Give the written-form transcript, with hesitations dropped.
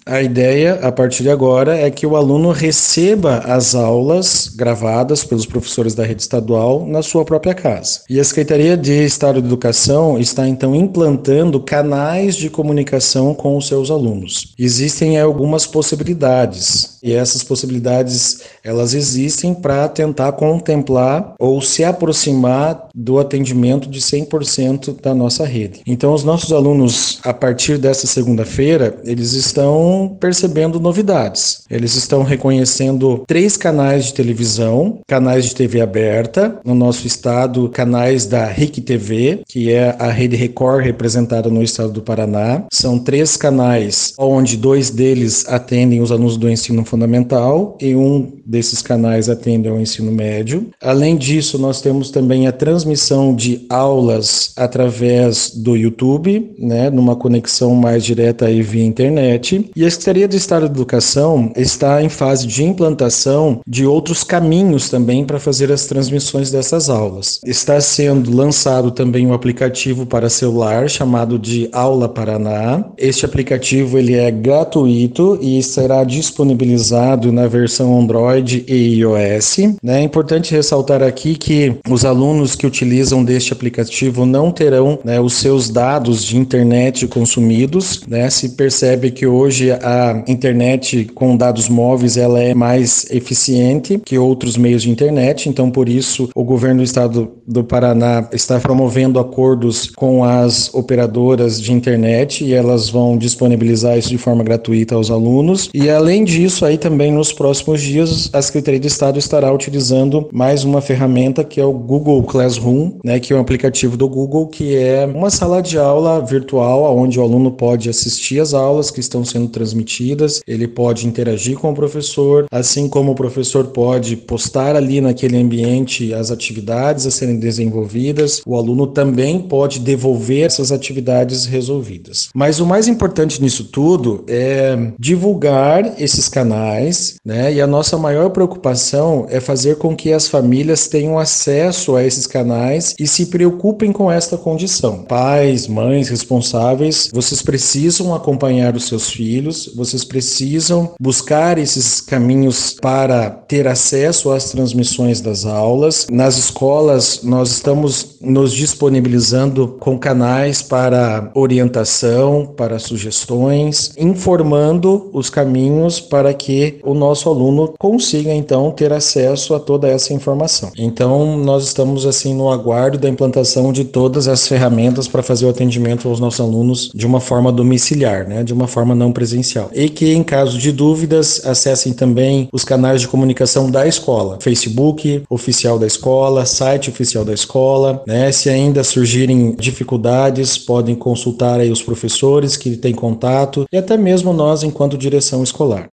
A ideia, a partir de agora, é que o aluno receba as aulas gravadas pelos professores da rede estadual na sua própria casa. E a Secretaria de Estado de Educação está, então, implantando canais de comunicação com os seus alunos. Existem algumas possibilidades, e essas possibilidades, elas existem para tentar contemplar ou se aproximar do atendimento de 100% da nossa rede. Então, os nossos alunos, a partir dessa segunda-feira, eles estão percebendo novidades. Eles estão reconhecendo 3 canais de televisão, canais de TV aberta, no nosso estado, canais da RIC TV, que é a Rede Record representada no estado do Paraná. São 3 canais, onde 2 deles atendem os alunos do ensino fundamental e um desses canais atende ao ensino médio. Além disso, nós temos também a transmissão de aulas através do YouTube, numa conexão mais direta aí via internet. E a Secretaria de Estado de Educação está em fase de implantação de outros caminhos também para fazer as transmissões dessas aulas. Está sendo lançado também um aplicativo para celular chamado de Aula Paraná. Este aplicativo ele é gratuito e será disponibilizado na versão Android e iOS. É importante ressaltar aqui que os alunos que utilizam deste aplicativo não terão os seus dados de internet consumidos. Se percebe que hoje a internet com dados móveis ela é mais eficiente que outros meios de internet, então por isso o governo do estado do Paraná está promovendo acordos com as operadoras de internet e elas vão disponibilizar isso de forma gratuita aos alunos. E além disso, aí também nos próximos dias a Secretaria de Estado estará utilizando mais uma ferramenta que é o Google Classroom, que é um aplicativo do Google que é uma sala de aula virtual onde o aluno pode assistir às aulas que estão sendo transmitidas, ele pode interagir com o professor, assim como o professor pode postar ali naquele ambiente as atividades a serem desenvolvidas, o aluno também pode devolver essas atividades resolvidas. Mas o mais importante nisso tudo é divulgar esses canais, e a nossa maior preocupação é fazer com que as famílias tenham acesso a esses canais e se preocupem com esta condição. Pais, mães, responsáveis, vocês precisam acompanhar os seus filhos, vocês precisam buscar esses caminhos para ter acesso às transmissões das aulas. Nas escolas, nós estamos nos disponibilizando com canais para orientação, para sugestões, informando os caminhos para que o nosso aluno consiga, então, ter acesso a toda essa informação. Então, nós estamos, assim, no aguardo da implantação de todas as ferramentas para fazer o atendimento aos nossos alunos de uma forma domiciliar, de uma forma não presencial. E que, em caso de dúvidas, acessem também os canais de comunicação da escola, Facebook oficial da escola, site oficial da escola, Se ainda surgirem dificuldades, podem consultar aí os professores que têm contato e até mesmo nós enquanto direção escolar.